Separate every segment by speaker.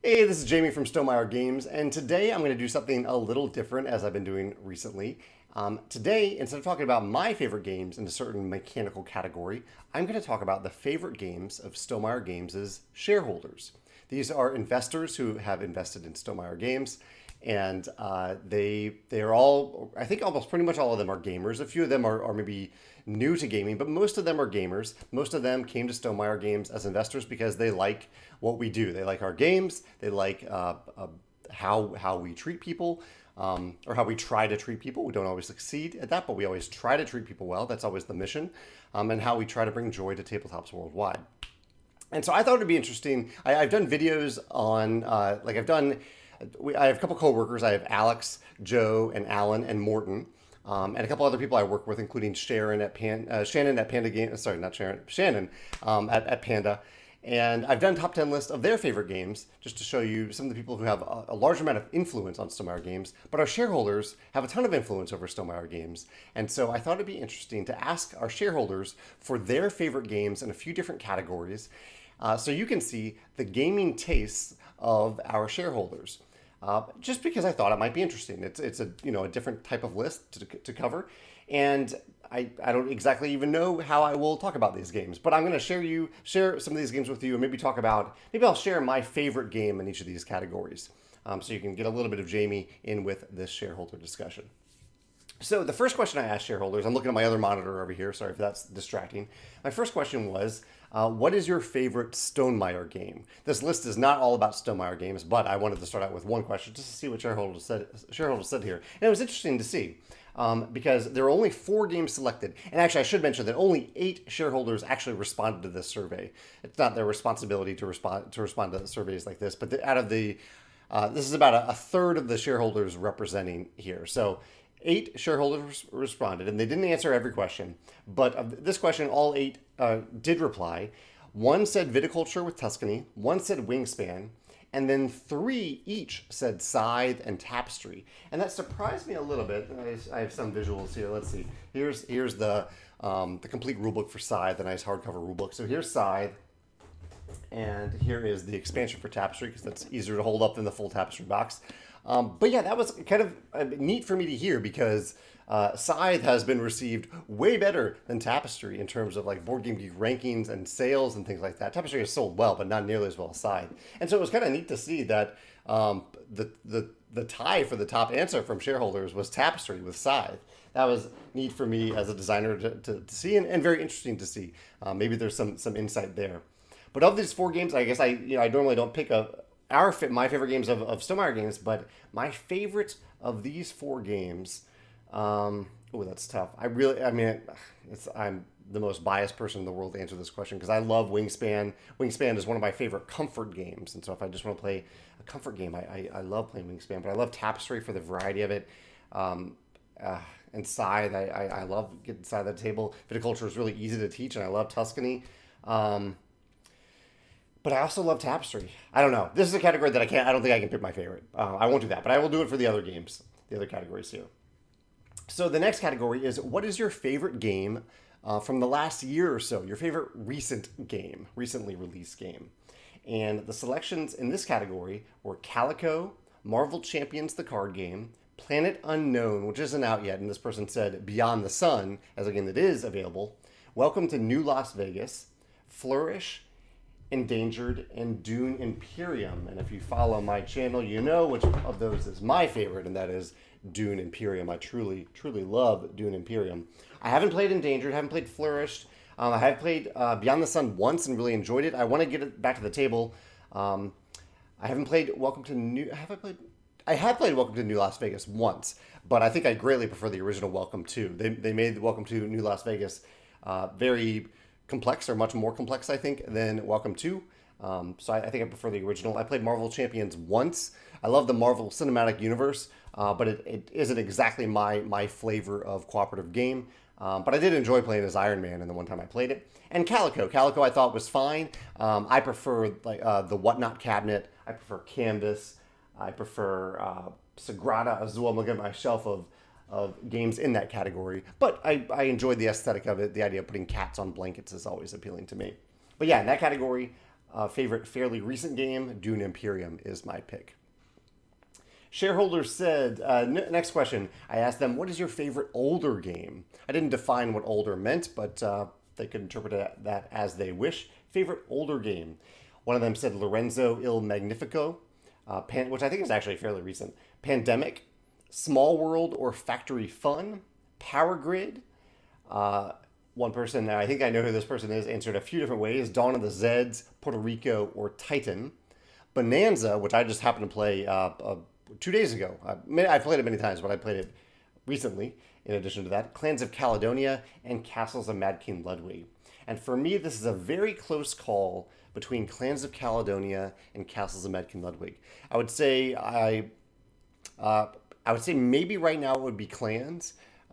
Speaker 1: Hey, this is Jamie from Stonemaier Games, and today I'm going to do something a little different as I've been doing recently. Today, instead of talking about my favorite games in a certain mechanical category, I'm going to talk about the favorite games of Stonemaier Games' shareholders. These are investors who have invested in Stonemaier Games, and they are all, I think almost pretty much all of them are gamers. A few of them are maybe new to gaming, but most of them are gamers. Most of them came to Stonemaier Games as investors because they like what we do. They like our games. They like how we treat people, or how we try to treat people. We don't always succeed at that, but we always try to treat people well. That's always the mission, and how we try to bring joy to tabletops worldwide. And so I thought it'd be interesting. I've done videos on, I have a couple coworkers. I have Alex, Joe, and Alan, and Morton, and a couple other people I work with, including Shannon at Panda Game. Sorry, not Sharon. Shannon at Panda. And I've done top 10 lists of their favorite games just to show you some of the people who have a large amount of influence on Stonemaier Games, but our shareholders have a ton of influence over Stonemaier Games. And so I thought it'd be interesting to ask our shareholders for their favorite games in a few different categories, so you can see the gaming tastes of our shareholders. Just because I thought it might be interesting. It's a different type of list to cover, and I don't exactly even know how I will talk about these games, but I'm going to share some of these games with you, and maybe I'll share my favorite game in each of these categories, so you can get a little bit of Jamie in with this shareholder discussion. So the first question I asked shareholders, I'm looking at my other monitor over here, sorry if that's distracting. My first question was, what is your favorite Stonemaier game? This list is not all about Stonemaier Games, but I wanted to start out with one question just to see what shareholders said here. And it was interesting to see, because there are only 4 games selected. And actually, I should mention that only 8 shareholders actually responded to this survey. It's not their responsibility to respond to surveys like this, but this is about a third of the shareholders representing here. So 8 shareholders responded, and they didn't answer every question. But of this question, all 8 did reply. 1 said viticulture with Tuscany, 1 said wingspan, and then 3 each said scythe and tapestry. And that surprised me a little bit. I have some visuals here. Let's see. Here's the complete rulebook for scythe, the nice hardcover rulebook. So here's scythe, and here is the expansion for tapestry, because that's easier to hold up than the full tapestry box. But yeah, that was kind of neat for me to hear, because Scythe has been received way better than Tapestry in terms of like Board Game Geek rankings and sales and things like that. Tapestry has sold well, but not nearly as well as Scythe. And so it was kind of neat to see that the tie for the top answer from shareholders was Tapestry with Scythe. That was neat for me as a designer to see, and very interesting to see. Maybe there's some insight there. But of these 4 games, I guess I normally don't pick my favorite games of Stonemaier Games, but my favorite of these 4 games, that's tough. I'm the most biased person in the world to answer this question, because I love Wingspan. Wingspan is one of my favorite comfort games, and so if I just want to play a comfort game, I love playing Wingspan, but I love Tapestry for the variety of it. And Scythe, I love getting Scythe at the table. Viticulture is really easy to teach, and I love Tuscany. But I also love Tapestry. I don't know. This is a category that I don't think I can pick my favorite. I won't do that, but I will do it for the other games, the other categories here. So the next category is, what is your favorite game from the last year or so? Your favorite recently released game. And the selections in this category were Calico, Marvel Champions the card game, Planet Unknown, which isn't out yet, and this person said Beyond the Sun as a game that is available, Welcome to New Las Vegas, Flourish, Endangered, and Dune Imperium. And if you follow my channel, you know which of those is my favorite, and that is Dune Imperium. I truly love Dune Imperium. I haven't played Endangered, haven't played Flourished. I have played Beyond the Sun once and really enjoyed it. I want to get it back to the table. I haven't played Welcome to New... I have played Welcome to New Las Vegas once, but I think I greatly prefer the original Welcome to. They made Welcome to New Las Vegas very complex, or much more complex, I think, than Welcome to. So I think I prefer the original. I played Marvel Champions once. I love the Marvel Cinematic Universe, but it isn't exactly my flavor of cooperative game. But I did enjoy playing as Iron Man in the one time I played it. And Calico I thought was fine. I prefer the Whatnot cabinet. I prefer Canvas. I prefer Sagrada Azul. I'm looking at my shelf of games in that category. But I enjoyed the aesthetic of it. The idea of putting cats on blankets is always appealing to me. But yeah, in that category, favorite fairly recent game, Dune Imperium is my pick. Shareholders said, next question, I asked them, what is your favorite older game? I didn't define what older meant, but they could interpret that as they wish. Favorite older game. One of them said Lorenzo Il Magnifico, which I think is actually fairly recent. Pandemic, Small World or Factory Fun, Power Grid. One person, I think I know who this person is, answered a few different ways. Dawn of the Zeds, Puerto Rico, or Titan. Bonanza, which I just happened to play 2 days ago. I played it many times, but I played it recently in addition to that. Clans of Caledonia and Castles of Mad King Ludwig. And for me, this is a very close call between Clans of Caledonia and Castles of Mad King Ludwig. I would say maybe right now it would be Clans,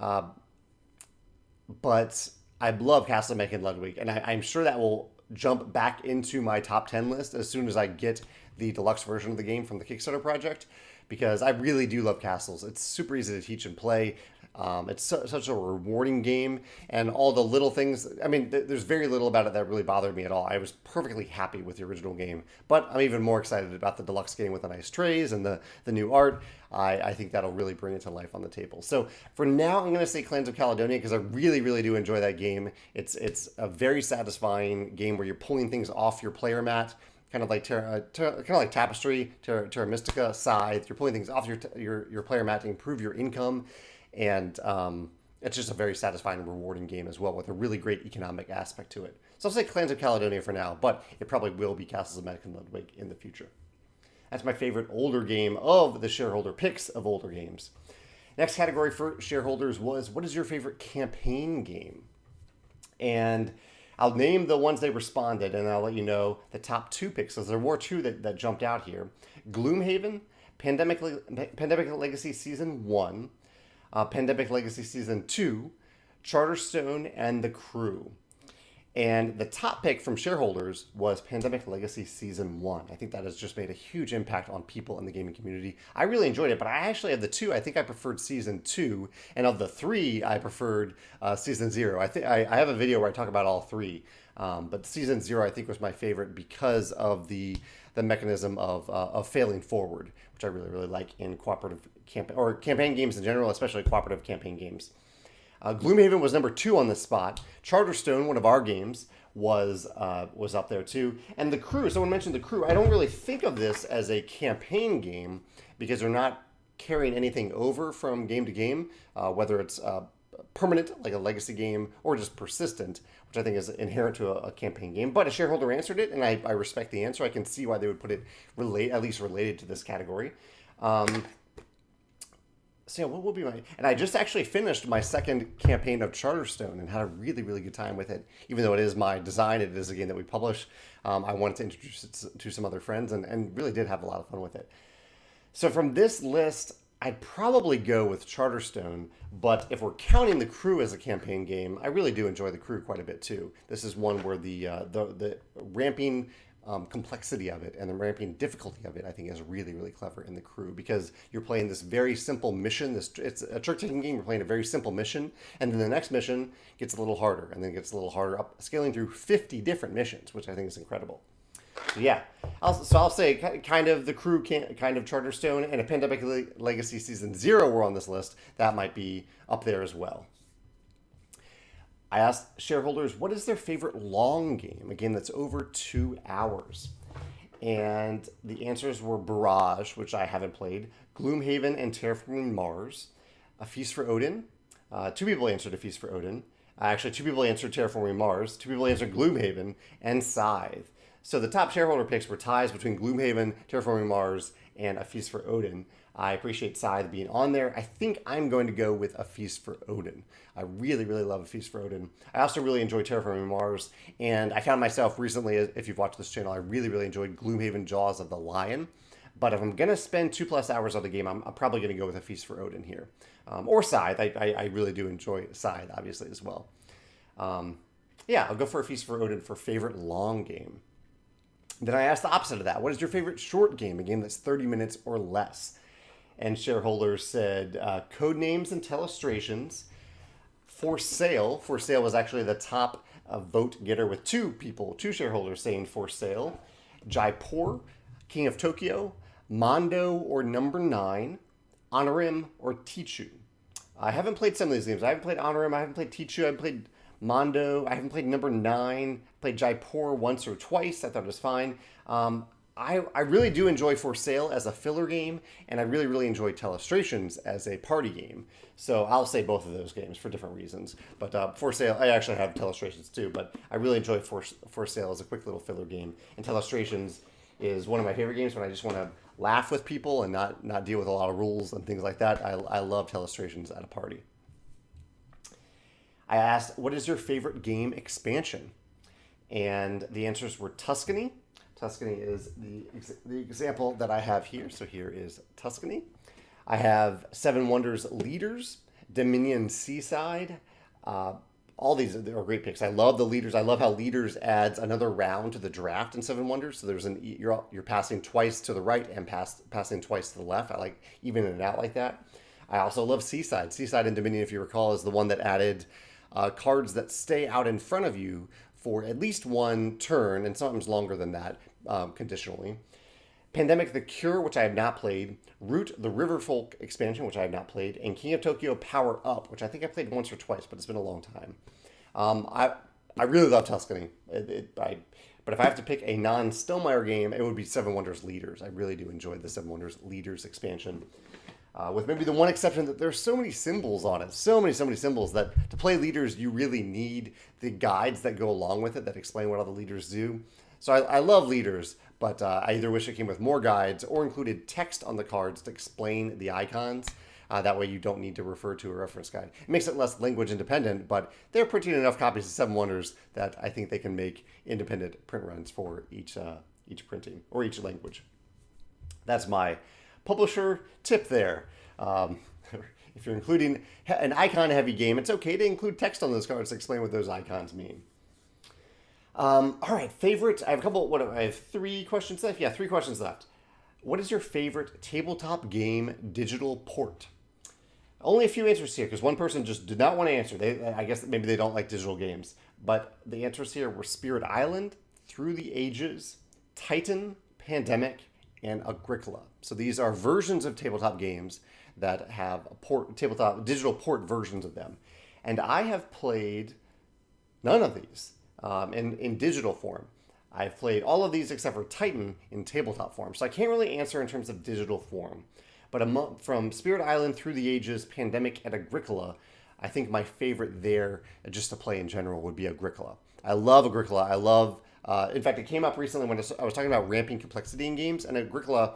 Speaker 1: but I love Castles of Mad King Ludwig, and I'm sure that will jump back into my top 10 list as soon as I get the deluxe version of the game from the Kickstarter project, because I really do love Castles. It's super easy to teach and play. It's such a rewarding game, and all the little things. I mean, there's very little about it that really bothered me at all. I was perfectly happy with the original game, but I'm even more excited about the deluxe game with the nice trays and the new art. I think that'll really bring it to life on the table. So for now, I'm going to say Clans of Caledonia because I really, really do enjoy that game. It's a very satisfying game where you're pulling things off your player mat. Kind of like Tapestry, Terra Mystica, Scythe. You're pulling things off your player mat to improve your income, and it's just a very satisfying and rewarding game as well, with a really great economic aspect to it. So I'll say Clans of Caledonia for now, but it probably will be Castles of Mad King Ludwig in the future. That's my favorite older game of the shareholder picks of older games. Next category for shareholders was, what is your favorite campaign game? And I'll name the ones they responded, and I'll let you know the top 2 picks, because there were 2 that jumped out here. Gloomhaven, Pandemic Legacy Season 1, Pandemic Legacy Season 2, Charterstone, and The Crew. And the top pick from shareholders was Pandemic Legacy Season 1. I think that has just made a huge impact on people in the gaming community. I really enjoyed it, but I actually have the 2. I think I preferred Season 2. And of the 3, I preferred Season 0. I have a video where I talk about all 3. But Season 0, I think, was my favorite because of the mechanism of failing forward, which I really, really like in cooperative campaign games in general, especially cooperative campaign games. Gloomhaven was number 2 on this spot. Charterstone, one of our games, was up there too. And The Crew, someone mentioned The Crew. I don't really think of this as a campaign game because they're not carrying anything over from game to game, whether it's permanent, like a legacy game, or just persistent, which I think is inherent to a campaign game. But a shareholder answered it, and I respect the answer. I can see why they would put it at least related to this category. So yeah, what will be my... And I just actually finished my second campaign of Charterstone and had a really, really good time with it. Even though it is my design, it is a game that we publish. I wanted to introduce it to some other friends and really did have a lot of fun with it. So from this list, I'd probably go with Charterstone. But if we're counting The Crew as a campaign game, I really do enjoy The Crew quite a bit too. This is one where the ramping... complexity of it and the ramping difficulty of it, I think, is really, really clever in The Crew, because you're playing this very simple mission. It's a trick-taking game. You're playing a very simple mission, and then the next mission gets a little harder, and then gets a little harder, up scaling through 50 different missions, which I think is incredible. So yeah, I'll say kind of The Crew, kind of Charterstone, and a Pandemic Legacy Season 0 were on this list. That might be up there as well. I asked shareholders, what is their favorite long game, a game that's over 2 hours? And the answers were Barrage, which I haven't played, Gloomhaven and Terraforming Mars, A Feast for Odin. 2 people answered A Feast for Odin. Actually, 2 people answered Terraforming Mars, 2 people answered Gloomhaven, and Scythe. So the top shareholder picks were ties between Gloomhaven, Terraforming Mars, and A Feast for Odin. I appreciate Scythe being on there. I think I'm going to go with A Feast for Odin. I really, really love A Feast for Odin. I also really enjoy Terraforming Mars, and I found myself recently, if you've watched this channel, I really, really enjoyed Gloomhaven Jaws of the Lion. But if I'm going to spend 2+ hours on the game, I'm probably going to go with A Feast for Odin here. Or Scythe. I really do enjoy Scythe, obviously, as well. Yeah, I'll go for A Feast for Odin for favorite long game. Then I asked the opposite of that. What is your favorite short game, a game that's 30 minutes or less? And shareholders said Codenames and Telestrations, For Sale. For Sale was actually the top vote getter with two shareholders saying For Sale. Jaipur, King of Tokyo, Mondo or Number 9, Honorim or Tichu. I haven't played some of these games. I haven't played Honorim, I haven't played Tichu, I haven't played Mondo, I haven't played Number 9, played Jaipur once or twice. I thought it was fine. I really do enjoy For Sale as a filler game, and I really, really enjoy Telestrations as a party game. So I'll say both of those games for different reasons. But For Sale, I actually have Telestrations too, but I really enjoy For Sale as a quick little filler game. And Telestrations is one of my favorite games when I just want to laugh with people and not deal with a lot of rules and things like that. I love Telestrations at a party. I asked, what is your favorite game expansion? And the answers were Tuscany. Tuscany is the example that I have here. So here is Tuscany. I have Seven Wonders Leaders, Dominion Seaside. All these are great picks. I love the Leaders. I love how Leaders adds another round to the draft in Seven Wonders. So there's you're passing twice to the right and passing twice to the left. I like evening it out like that. I also love Seaside. Seaside in Dominion, if you recall, is the one that added cards that stay out in front of you for at least one turn, and sometimes longer than that, conditionally. Pandemic the Cure, which I have not played. Root the Riverfolk expansion, which I have not played. And King of Tokyo Power Up, which I think I played once or twice, but it's been a long time. I really love Tuscany. But if I have to pick a non-Stonemaier game, it would be Seven Wonders Leaders. I really do enjoy the Seven Wonders Leaders expansion. With maybe the one exception that there's so many symbols on it. So many symbols that to play Leaders, you really need the guides that go along with it that explain what all the leaders do. So I love Leaders, but I either wish it came with more guides or included text on the cards to explain the icons. That way you don't need to refer to a reference guide. It makes it less language independent, but they're printing enough copies of Seven Wonders that I think they can make independent print runs for each printing or each language. That's my publisher tip there. If you're including an icon-heavy game, it's okay to include text on those cards to explain what those icons mean. All right, favorite. I have 3 questions left. Yeah, 3 questions left. What is your favorite tabletop game digital port? Only a few answers here because one person just did not want to answer. I guess maybe they don't like digital games. But the answers here were Spirit Island, Through the Ages, Titan, Pandemic, and Agricola. So these are versions of tabletop games that have tabletop digital port versions of them. And I have played none of these in digital form. I've played all of these except for Titan in tabletop form. So I can't really answer in terms of digital form. But from Spirit Island, Through the Ages, Pandemic, and Agricola, I think my favorite there, just to play in general, would be Agricola. I love Agricola. I love, in fact, it came up recently when I was talking about ramping complexity in games. And Agricola,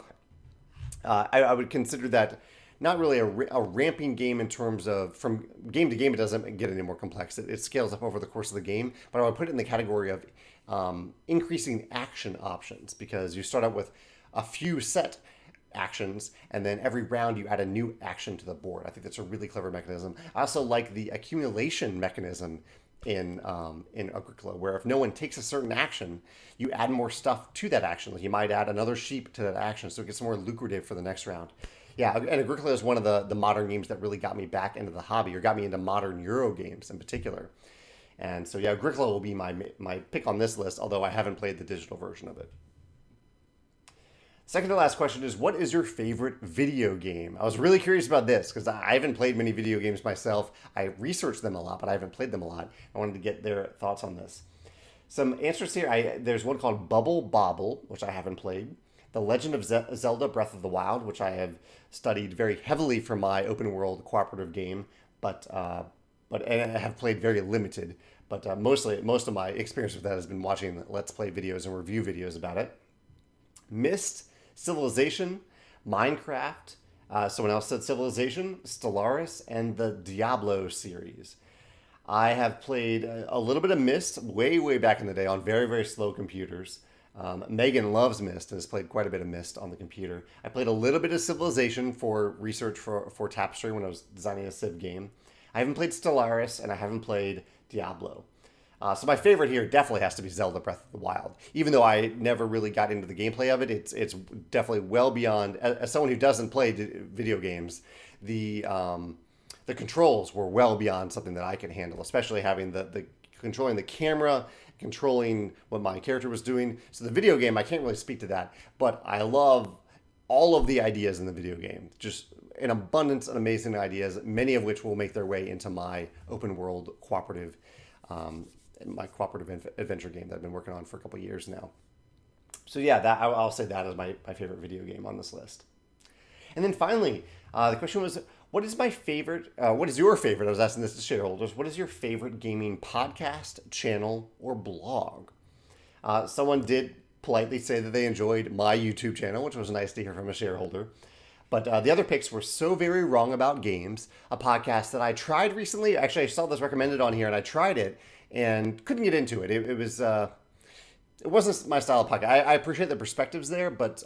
Speaker 1: I would consider that not really a ramping game in terms of from game to game, it doesn't get any more complex. It scales up over the course of the game. But I would put it in the category of increasing action options because you start out with a few set actions and then every round you add a new action to the board. I think that's a really clever mechanism. I also like the accumulation mechanism in Agricola, where if no one takes a certain action, you add more stuff to that action. Like you might add another sheep to that action, so it gets more lucrative for the next round. Yeah, and Agricola is one of the modern games that really got me back into the hobby, or got me into modern Euro games in particular. And so yeah, Agricola will be my pick on this list, although I haven't played the digital version of it. Second to last question is, what is your favorite video game? I was really curious about this because I haven't played many video games myself. I researched them a lot, but I haven't played them a lot. I wanted to get their thoughts on this. Some answers here. There's one called Bubble Bobble, which I haven't played. The Legend of Zelda Breath of the Wild, which I have studied very heavily for my open world cooperative game, but and I have played very limited. But most of my experience with that has been watching Let's Play videos and review videos about it. Myst, Civilization, Minecraft, someone else said Civilization, Stellaris, and the Diablo series. I have played a little bit of Myst way back in the day on very, very slow computers. Megan loves Myst and has played quite a bit of Myst on the computer. I played a little bit of Civilization for research for Tapestry when I was designing a Civ game. I haven't played Stellaris and I haven't played Diablo. So my favorite here definitely has to be Zelda Breath of the Wild. Even though I never really got into the gameplay of it, it's definitely well beyond, as someone who doesn't play video games, the the controls were well beyond something that I could handle, especially having the controlling the camera, controlling what my character was doing. So the video game, I can't really speak to that, but I love all of the ideas in the video game. Just an abundance of amazing ideas, many of which will make their way into my open world cooperative, adventure game that I've been working on for a couple of years now. So yeah, that I'll say that is my favorite video game on this list. And then finally, the question was, what is my favorite? What is your favorite? I was asking this to shareholders. What is your favorite gaming podcast, channel, or blog? Someone did politely say that they enjoyed my YouTube channel, which was nice to hear from a shareholder. But the other picks were So Very Wrong About Games, a podcast that I tried recently. Actually, I saw this recommended on here, and I tried it and couldn't get into it. It wasn't my style of podcast. I appreciate the perspectives there, but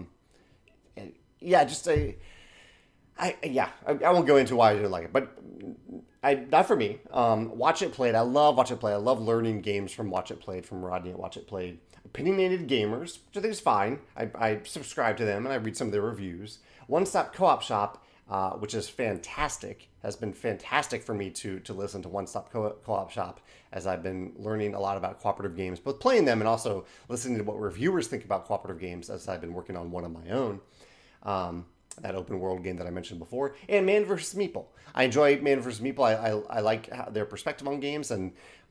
Speaker 1: yeah, I won't go into why I didn't like it, but not for me. Watch It Played. I love Watch It Play. I love learning games from Watch It Played, from Rodney at Watch It Played. Opinionated Gamers, which I think is fine. I subscribe to them and I read some of their reviews. One Stop Co-op Shop, which is fantastic, has been fantastic for me to listen to One Stop Co-op Shop as I've been learning a lot about cooperative games, both playing them and also listening to what reviewers think about cooperative games as I've been working on one of my own. That open world game that I mentioned before, and Man vs. Meeple. I enjoy Man vs. Meeple. I like their perspective on games, and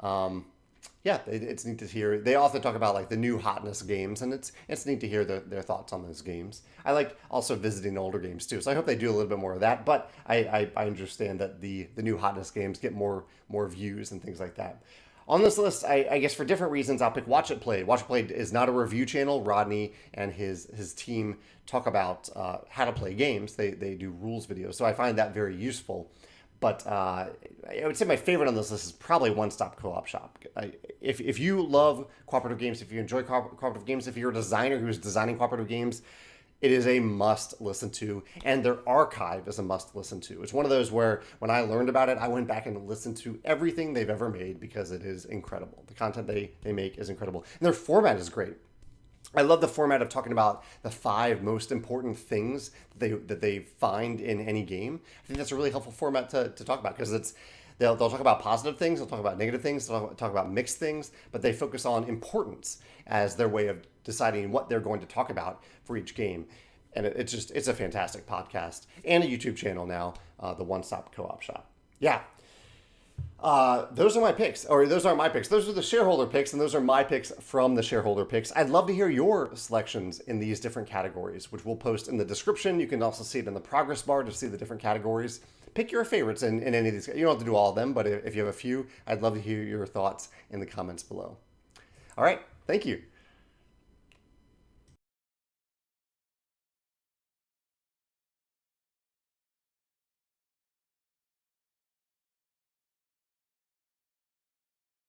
Speaker 1: yeah, it's neat to hear. They often talk about like the new hotness games, and it's neat to hear their thoughts on those games. I like also visiting older games too, so I hope they do a little bit more of that. But I understand that the new hotness games get more views and things like that. On this list, I guess for different reasons, I'll pick Watch It Played. Watch It Played is not a review channel. Rodney and his team talk about how to play games. They do rules videos, so I find that very useful. But I would say my favorite on this list is probably One Stop Co-op Shop. If you love cooperative games, if you enjoy cooperative games, if you're a designer who's designing cooperative games, it is a must listen to, and their archive is a must listen to. It's one of those where when I learned about it, I went back and listened to everything they've ever made because it is incredible. The content they make is incredible, and their format is great. I love the format of talking about the 5 most important things that they find in any game. I think that's a really helpful format to talk about because they'll talk about positive things, they'll talk about negative things, they'll talk about mixed things, but they focus on importance as their way of deciding what they're going to talk about for each game. And it's a fantastic podcast and a YouTube channel now, the One Stop Co-op Shop. Yeah. Those are my picks, or those aren't my picks. Those are the shareholder picks, and those are my picks from the shareholder picks. I'd love to hear your selections in these different categories, which we'll post in the description. You can also see it in the progress bar to see the different categories. Pick your favorites in any of these. You don't have to do all of them, but if you have a few, I'd love to hear your thoughts in the comments below. All right, thank you.